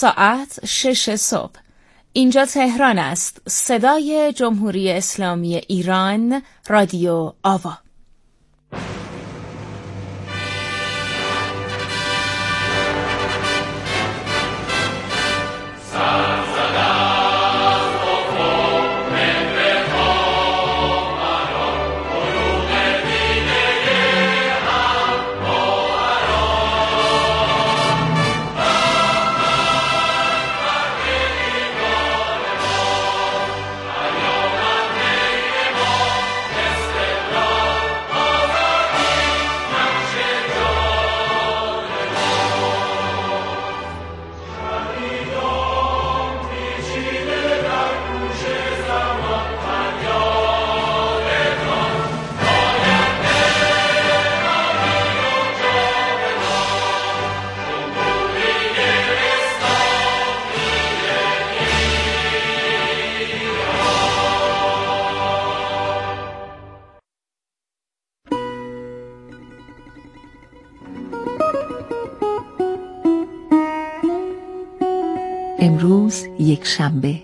ساعت 6 صبح. اینجا تهران است. صدای جمهوری اسلامی ایران، رادیو آوا. امروز یک شنبه.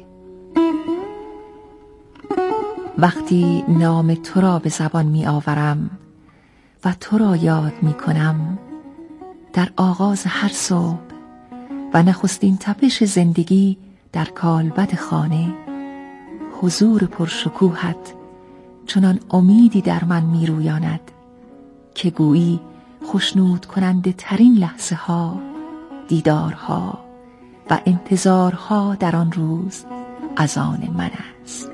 وقتی نام تو را به زبان می آورم و تو را یاد می کنم در آغاز هر صبح و نخستین تپش زندگی در کالبد خانه، حضور پرشکوهت چنان امیدی در من می رویاند که گویی خشنود کننده ترین لحظه ها، دیدارها و انتظارها در آن روز از آن من است.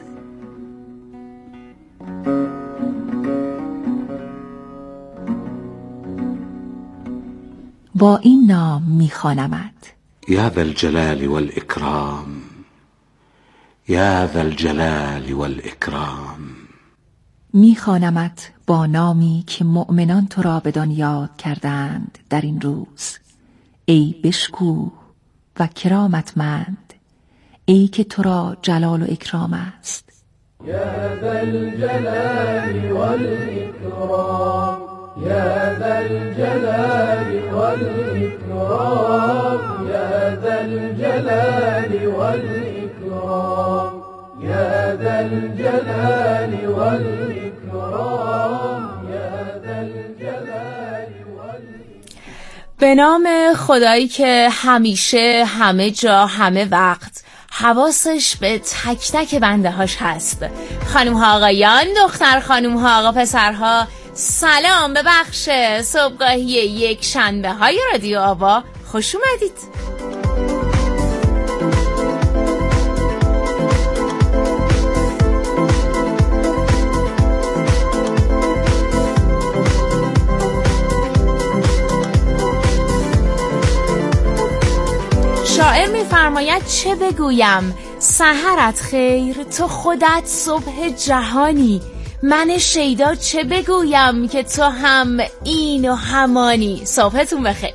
با این نام می‌خوانمت: یا ذا الجلال والإکرام، یا ذا الجلال والإکرام. می‌خوانمت با نامی که مؤمنان تو را بدان یاد کردند در این روز. ای بشکوه و کرامتمند، ای که تو را جلال و اکرام است. یا ذا الجلال والإکرام، یا ذا الجلال والإکرام، یا ذا الجلال والإکرام، یا ذا الجلال والإکرام، یا ذا الجلال والإکرام. به نام خدایی که همیشه، همه جا، همه وقت حواسش به تک تک بنده هاش هست. خانم ها آقایان، دختر خانم ها آقا پسرها، سلام به بخش صبحگاهی یک شنبه های رادیو آوا خوش اومدید. شاعر می‌فرماید چه بگویم، سحرت خیر، تو خودت صبح جهانی. من شیدا چه بگویم که تو هم این و همانی. صبحتون بخیر.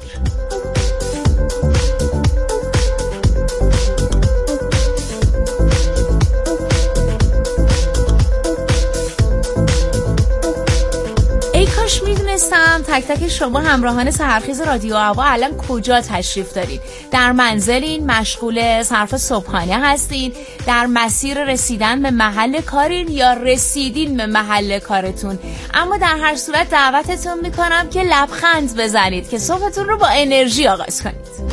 میدونستم تک تک شما همراهان سحرخیز رادیو آوا الان کجا تشریف دارید. در منزلین، مشغول صرف صبحانه هستین، در مسیر رسیدن به محل کارین یا رسیدین به محل کارتون. اما در هر صورت دعوتتون میکنم که لبخند بزنید که صبحتون رو با انرژی آغاز کنید.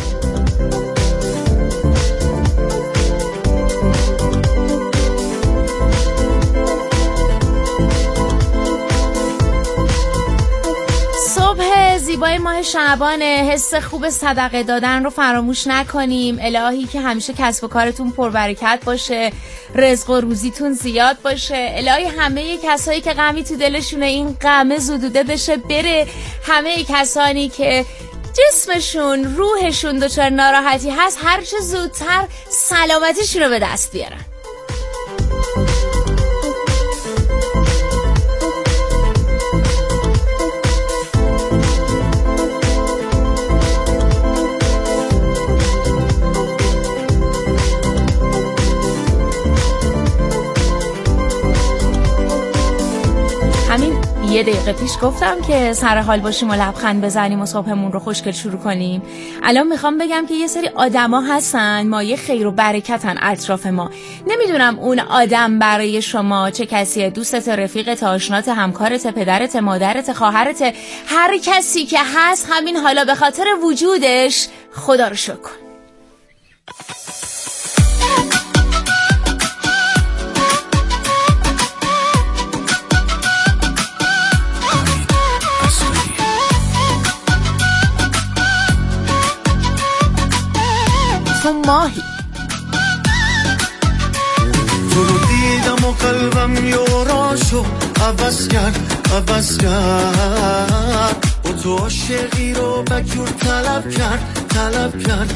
زیبای ماه شعبان، حس خوب صدقه دادن رو فراموش نکنیم. الهی که همیشه کسب و کارتون پربرکت باشه، رزق و روزیتون زیاد باشه. الهی همه کسایی که غمی تو دلشونه این غم زدوده بشه بره. همه کسانی که جسمشون، روحشون دچار ناراحتی هست هر چه زودتر سلامتیشون رو به دست بیارن. 1 دقیقه پیش گفتم که سر حال باشیم و لبخند بزنیم و صبحمون رو خوشگل شروع کنیم. الان میخوام بگم که یه سری آدما هستن مایه خیر و برکتن اطراف ما. نمیدونم اون آدم برای شما چه کسیه، دوستت، رفیقت، آشنات، همکارت، پدرت، مادرت، خواهرت، هر کسی که هست همین حالا به خاطر وجودش خدا رو شکر کن. ماهی تو رو دیدم و قلبم یوراشو عوض کرد و تو عاشقی رو بکور طلب کرد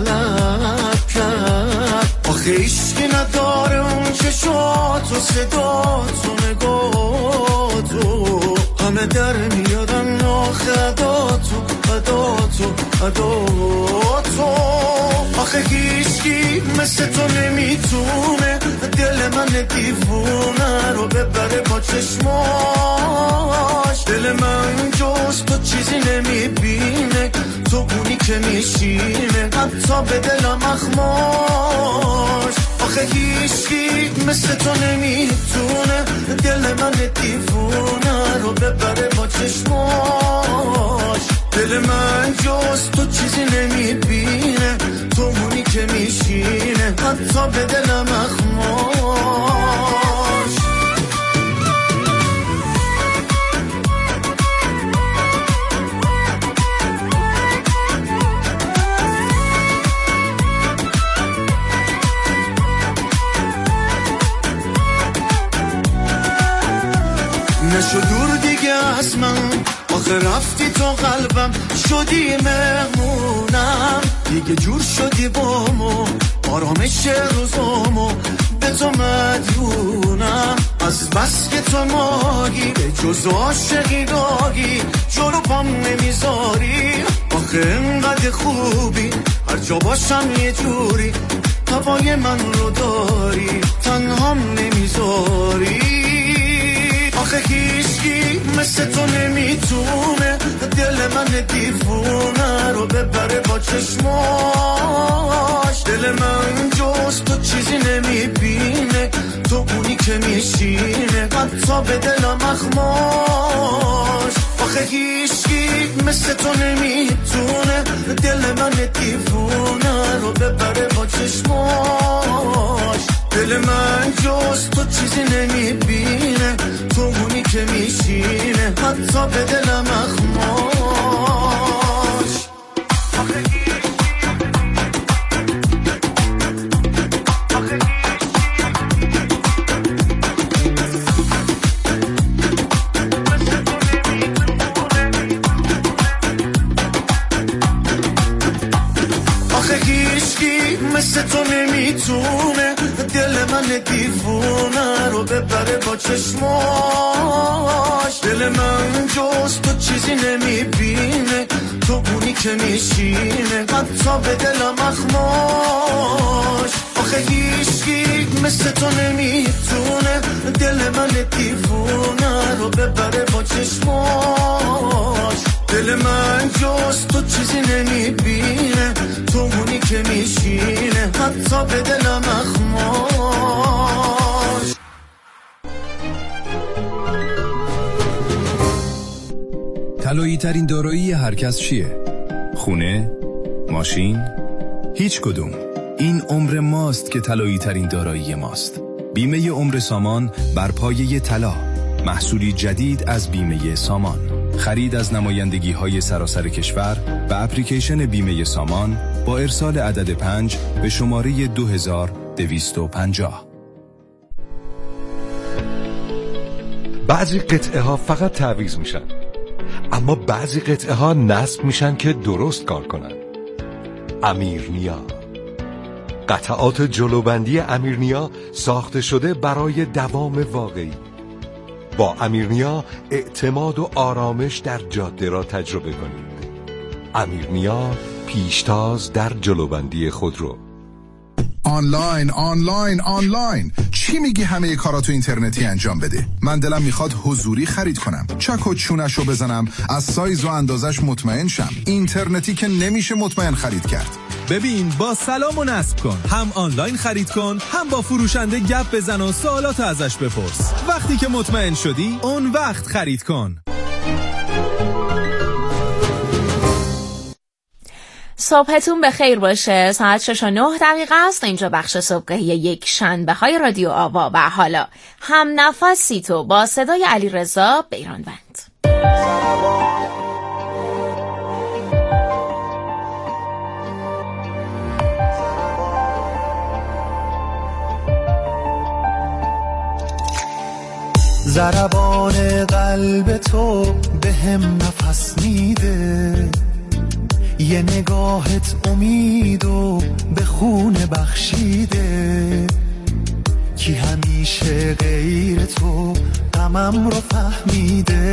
آخه عشقی نداره اون چشات و صدات و نگات و همه در میادن آخه عداتو آخه هیچکی مثل تو نمیتونه دل من دیوونه رو ببره با چشماش. دل من جز تو چیزی نمیبینه، تو اونی که میشینه حتی به دلم اخماش. آخه هیچکی مثل تو نمیتونه دل من دیوونه رو ببره با چشماش. دل من جز تو چیزی نمیبینه، تو اونی که میشینه حتی به دلم اخماش. نشو دور دیگه از من، آخه رفتی تو قلبم شدی مهمونم، دیگه جور شدی بامو آرامش روزامو به تو مدیونم. از بس که تو ماهی به جز عاشقی داگی جلو پام نمیذاری. آخه انقدر خوبی هر جا باشم یه جوری هوای من رو داری تنهام نمیذاری. آخه هیچکی مثل تو نمیتونه دل من دیوونه رو ببره با چشماش. دل من جز تو چیزی نمیبینه، تو اونی که میشینه حتی به دلم اخماش. آخه هیچکی مثل تو نمیتونه دل من دیوونه رو ببره با چشماش. دل من جز تو چیزی نمیبینه، تو اونی که میشینه حتی به دلم اخماش. آخه هیچکی مثل تو نمیتونه دل من دیوونه رو ببره با چشماش. دل من جز تو چیزی نمیبینه، تو اونی که میشینه حتی به دلم اخماش. آخه هیچکی مثل تو نمیتونه دل من دیوونه رو ببره با چشماش. دل من جز تو چیزی نمیبینه، تو اونی که میشینه حتی به دلم اخماش. طلایی ترین دارایی هر کس چیه؟ خونه؟ ماشین؟ هیچ کدوم. این عمر ماست که طلایی ترین دارایی ماست. بیمه عمر سامان بر پایه طلا، محصولی جدید از بیمه سامان. خرید از نمایندگی‌های سراسر کشور به اپلیکیشن بیمه سامان با ارسال عدد 5 به شماره 2250. بعضی قطعه ها فقط تعویض میشن، اما بعضی قطعه ها نصب میشن که درست کار کنن. امیرنیا، قطعات جلوبندی امیرنیا ساخته شده برای دوام واقعی. با امیرنیا اعتماد و آرامش در جاده را تجربه کنید. امیرنیا، پیشتاز در جلوبندی خودرو. آنلاین چی میگی همه کاراتو اینترنتی انجام بده؟ من دلم میخواد حضوری خرید کنم، چک و چونشو بزنم، از سایز و اندازش مطمئن شم. اینترنتی که نمیشه مطمئن خرید کرد. ببین با سلام و نصب کن، هم آنلاین خرید کن، هم با فروشنده گپ بزن و سوالات ازش بپرس. وقتی که مطمئن شدی اون وقت خرید کن. صبحتون بخیر باشه. ساعت 6:09 است. اینجا بخش صبحگاهی یک شنبه های رادیو آوا و حالا هم نفسی تو با صدای علیرضا بیرانوند. ضربان قلب تو به هم نفس میده، یه نگاهت امید و به خون بخشیده، کی همیشه غیر تو غمم رو فهمیده،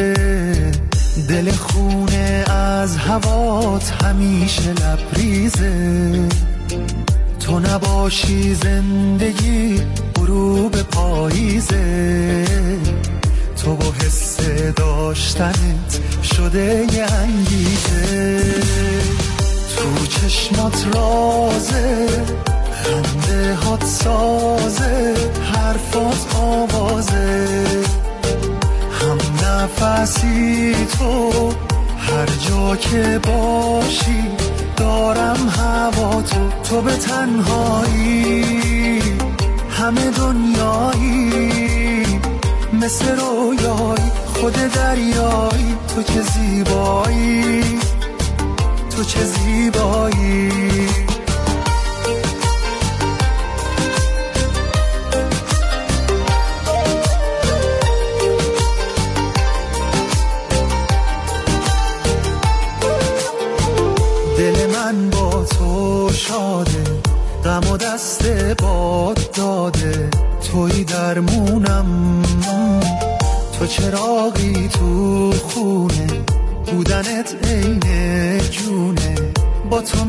دل خونه از هوات همیشه لبریزه، تو نباشی زندگی غروب پاییزه، تو با حس داشتنت شده یه انگیزه، تو چشمات رازه، خنده هات سازه، حرفات آوازه، هم نفسی تو، هر جا که باشی دارم هوا تو به تنهایی همه دنیایی، مثل رویایی خود دریایی، تو چه زیبایی، تو چه زیبایی. دل من با تو شاده، غم و دست باد داده، توی درمونم، تو چراغی تو خونه، بودنت عین جونه، با تو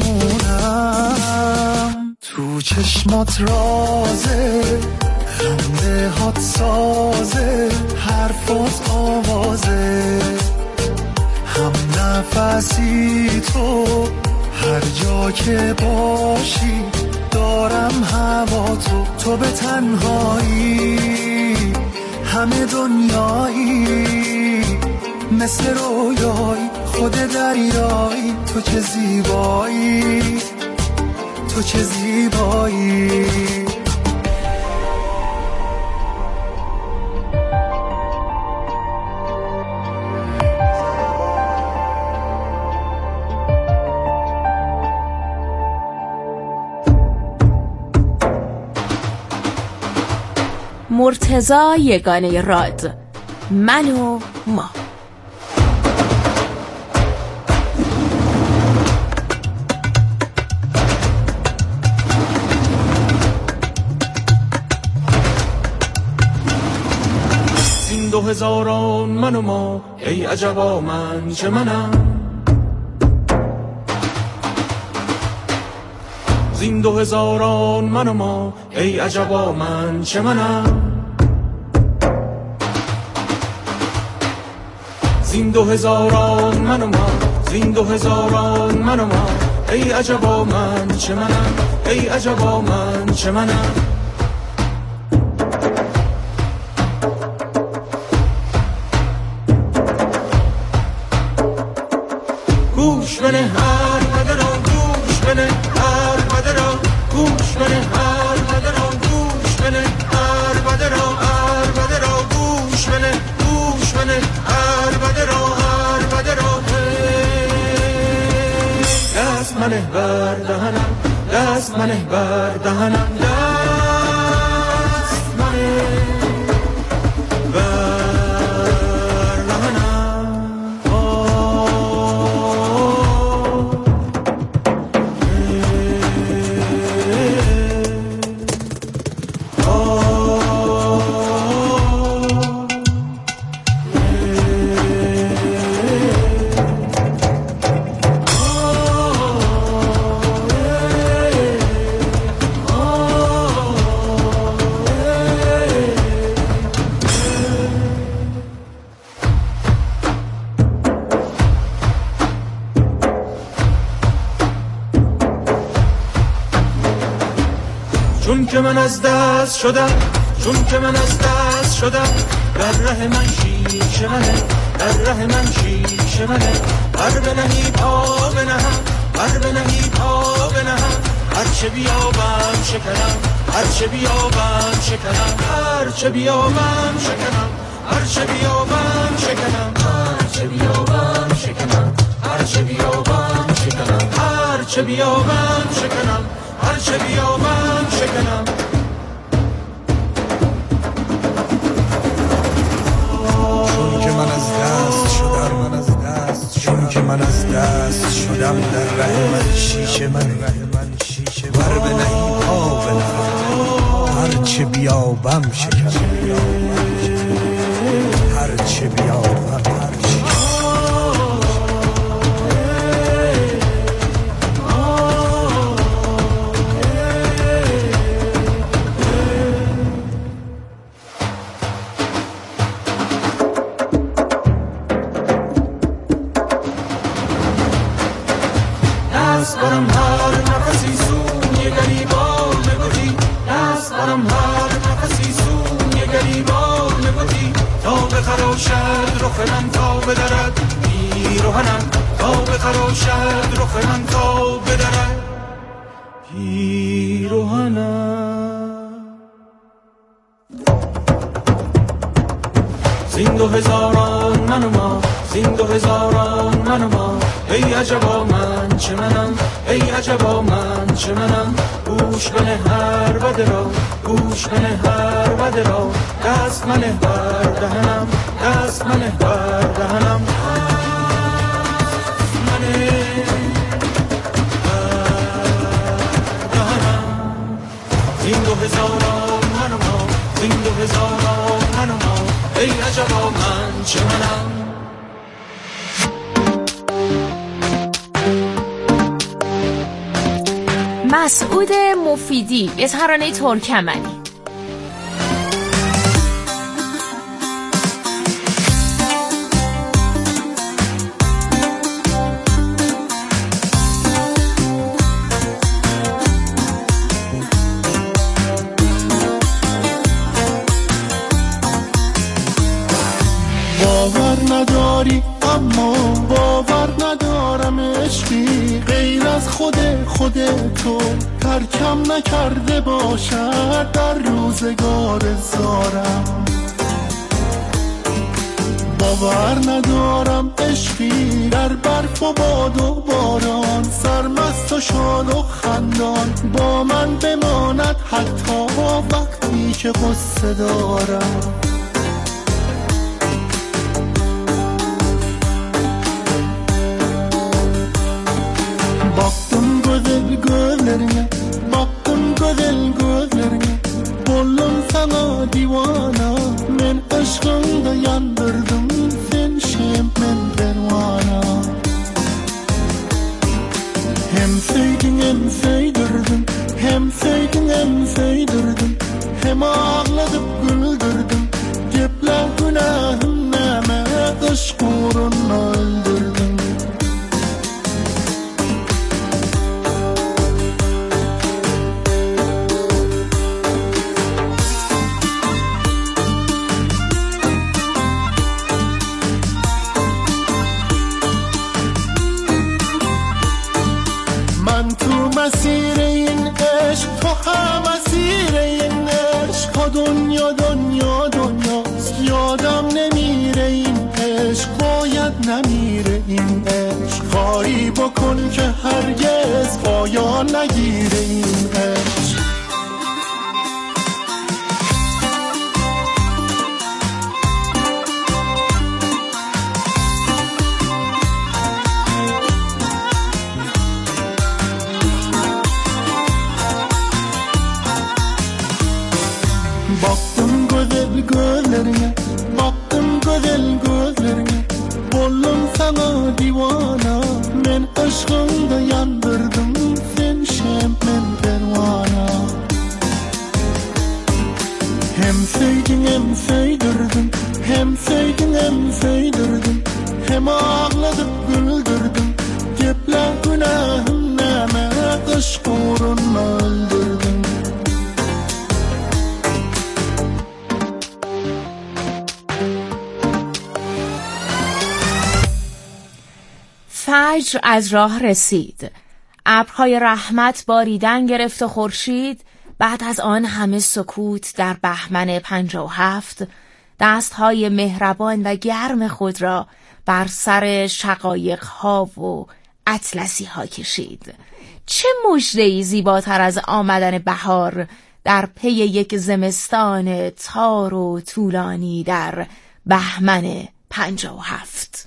میمونم، تو چشمات رازه، خنده هات سازه، حرفات آوازه، هم نفسی تو، هر جا که باشی دارم هوا تو به تنهایی همه دنیایی، مثل رویایی خود دریایی، تو چه زیبایی، تو چه زیبایی. مرتضی یگانه راد، من و ما. این 2000 من و ما، ای عجبا من چه منم، زین 2000 من و ما، ای عجبا من چه منم، زین 2000 من و ما، زین 2000 من و ما، ای عجبا من چه منم، ای عجبا من چه منم. گوش بده هر بده را، گوش بده هر بده را، گوش بده هر بده را، گوش بده هر بده را، هر بده را، گوش بده، گوش بده هر بده را، هر بده را. دست منه بر دهنم، دست منه بر دهنم، دست منه بر من از دست شدم، چون که من از دست شدم. در ره من شیشه منه، در ره من شیشه منه. هر بنهی پا بنهم، هر بنهی پا بنهم. هر چه بیابم شکنم، هر چه بیابم شکنم. هر چه بیابم شکنم، هر چه بیابم شکنم. هر چه بیابم شکنم، هر چه بیابم شکنم. هر چه بیابم شکنم، هر چه بیابم شکنم. چون که من از دست شدم، من از دست، چون که من از دست شدم. در ره من شیشه من، ور بنهی پا بنهم. هر چه بیابم شکنم، هر چه بیابم دست برم هر نفسی سوی گریبان بگویی، دست برم هر نفسی سوی گریبان بگویی. تا بخراشد رخ من تا بدرد پیرهنم، تا بخراشد رخ من تا بدرد پیرهنم. زین 2000 من و ما، زین 2000 من و ما. ای عجبا من چه منم، ای عجبا من چه منم. گوش بنه هر بده را، گوش بنه هر بده را. دست منه بر دهنم، دست منه بر دهنم. منه بر دهنم. زین 2000 من و ما، زین 2000 من و ما. ای عجبا من چه منم. مسعود مفیدی، یه ترانه ترکمنی. باور نداری اما باور ندارم عشقی غیر از خود تو ترکم نکرده باشد در روزگار زارم. باور ندارم عشقی در برف و باد و باران سرمست و شاد و خندان با من بماند حتی وقتی که غصه دارم. Baktım güzel gözlerine, baktım güzel gözlerine. Oldum sana divana, men aşkında yandırdım. Sen şemmen pervana. Hem sevdin hem sevdirdin, hem sevdin hem sevdirdin. Hem ağladıp güldürdün. Cepler günahım neme, aşk uğruna öldürdün. مسیر این عشق تو هم مسیر این عشق ها. دنیا دنیا دنیاست یادم نمیره این عشق باید نمیره این عشق. کاری بکن که هرگز پایان نگیره این عشق. Baktım güzel gözlerine, baktım güzel gözlerine. Oldum sana divana, men aşkında yandırdım. Sen şemmen pervana. Hem sevdin hem sevdirdin, hem sevdin hem sevdirdin. Hem ağladıp güldürdün. Cepler günahım neme, aşk uğruna öldürdün. فجر از راه رسید. ابرهای رحمت باریدن گرفت و خورشید بعد از آن همه سکوت در بهمن 57 دستهای مهربان و گرم خود را بر سر شقایق‌ها و اطلسی‌ها کشید. چه مژده‌ای زیباتر از آمدن بهار در پی یک زمستان تار و طولانی در بهمن 57.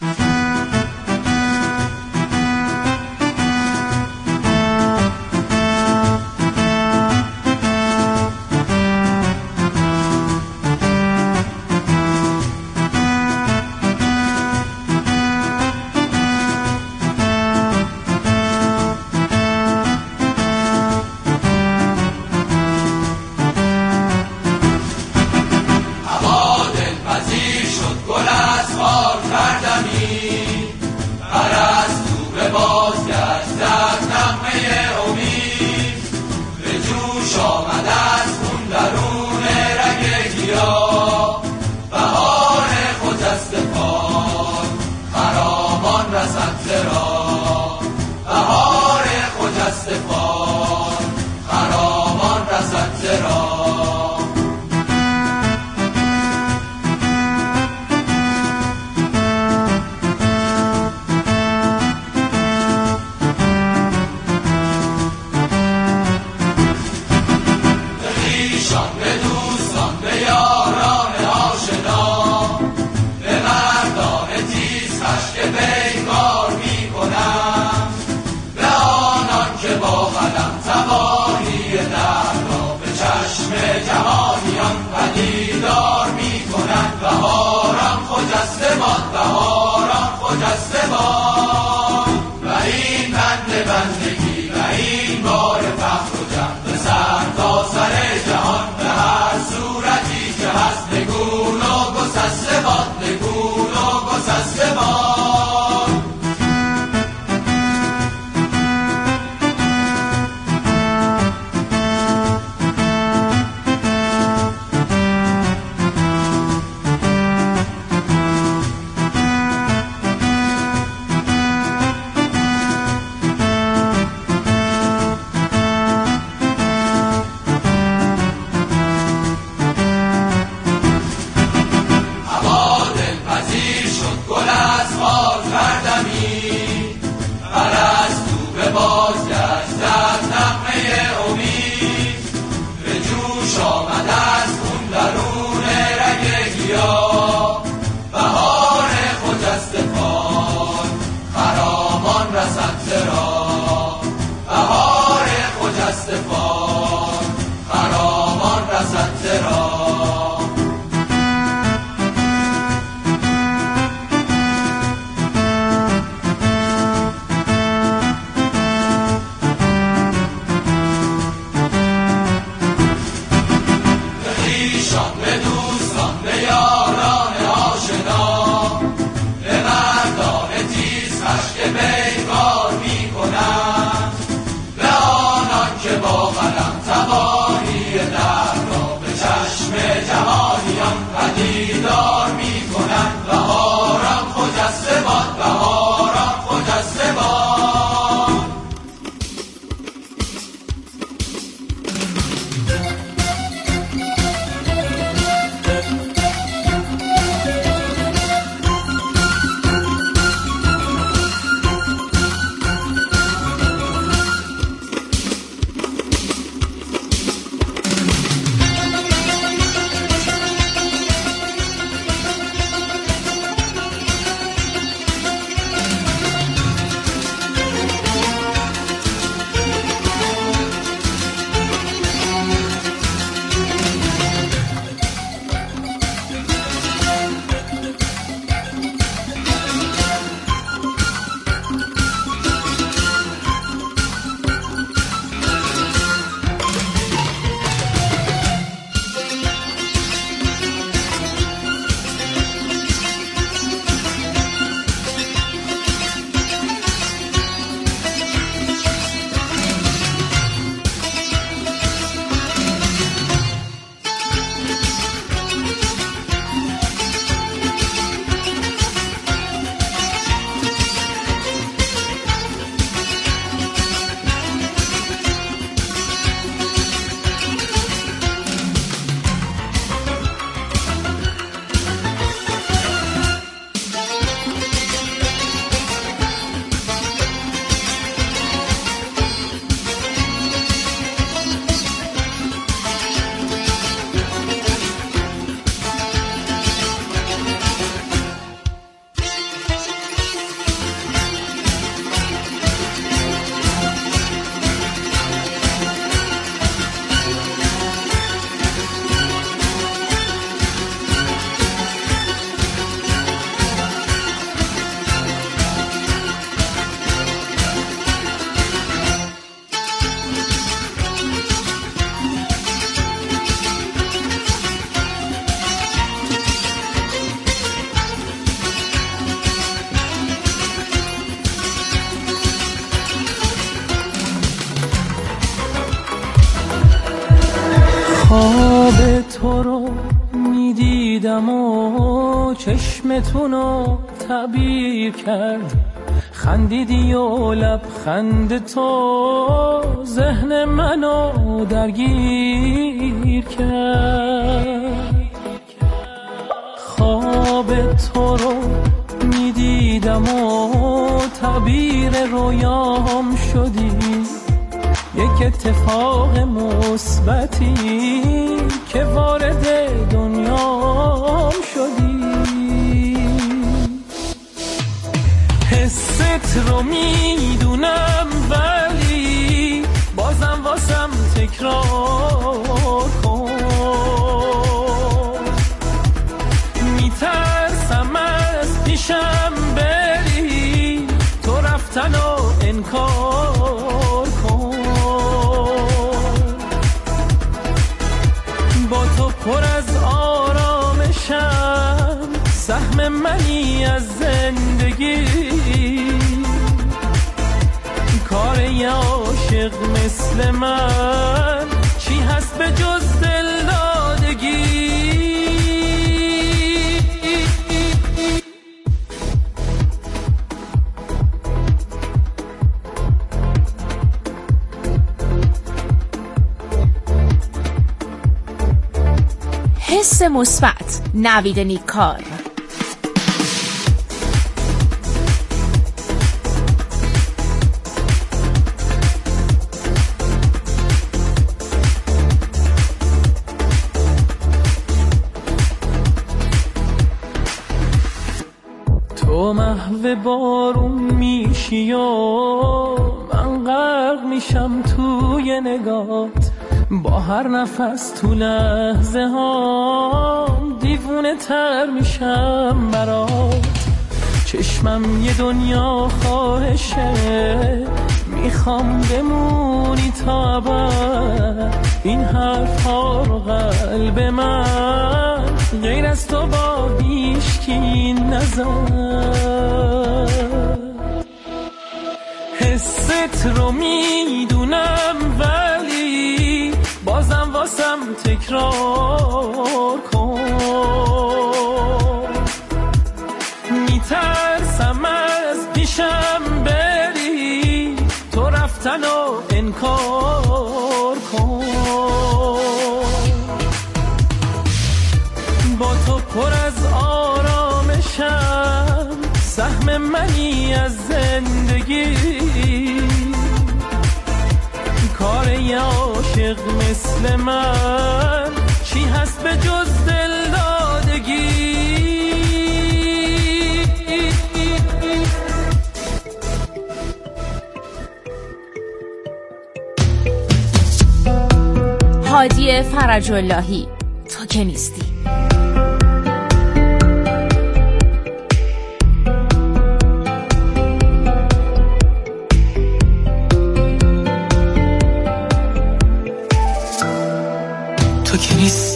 خواب تو رو میدیدم و چشمتونو تعبیر کرد، خندیدی و لبخند تو ذهن منو درگیر کرد. خواب تو رو میدیدم و تعبیر رویام شدی، یک اتفاق مثبتی که وارد دنیام شدی. حست رو میدونم ولی بازم واسم تکرار کن. میترسم از پیشم بری، تو رفتن و انکار کن. با تو پر از آرامشم، سهم منی از زندگی. کار یه عاشق مثل من چی هست به جز دلدادگی؟ حس مثبت، نوید نیکار. تو محو بارون میشی و من غرق میشم توی نگات. با هر نفس تو لحظه هام دیوونه تر میشم برات. چشمم یه دنیا خواهشه، میخوام بمونی تا ابد. این حرف ها رو قلب من غیر از تو با هیچکی نزد. حست رو میدونم ولی بازم واسم تکرار کن. میترسم از پیشم بری، تو رفتن و انکار کن. با تو پر از آرامشم، سهم منی از زندگی. کار یه عاشق مثل من چی هست به جز دلدادگی؟ هادی فرج اللهی، تو که نیستی. تو که نیستی.